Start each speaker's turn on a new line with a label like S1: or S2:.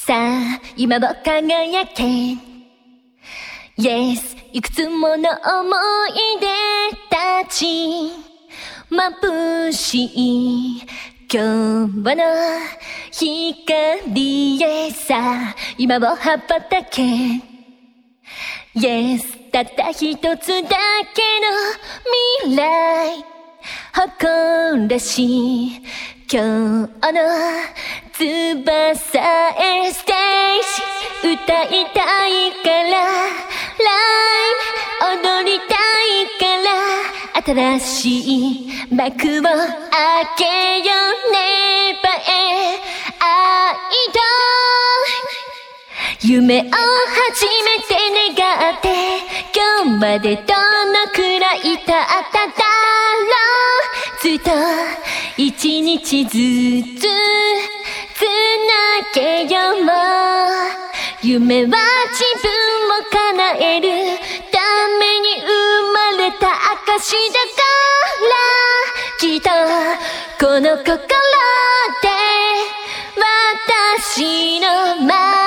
S1: さあ今を輝け Yes いくつもの思い出たち眩しい今日の光へさあ今を羽ばたけ Yes たった一つだけの未来誇らしい今日の翼へステージ歌いたいからライブ踊りたいから新しい幕を開けよねばへ愛と夢を初めて願って今日までどのくらい経っただろうずっと一日ずつつなげよう夢は自分を叶えるために生まれた証だからきっとこの心で私の前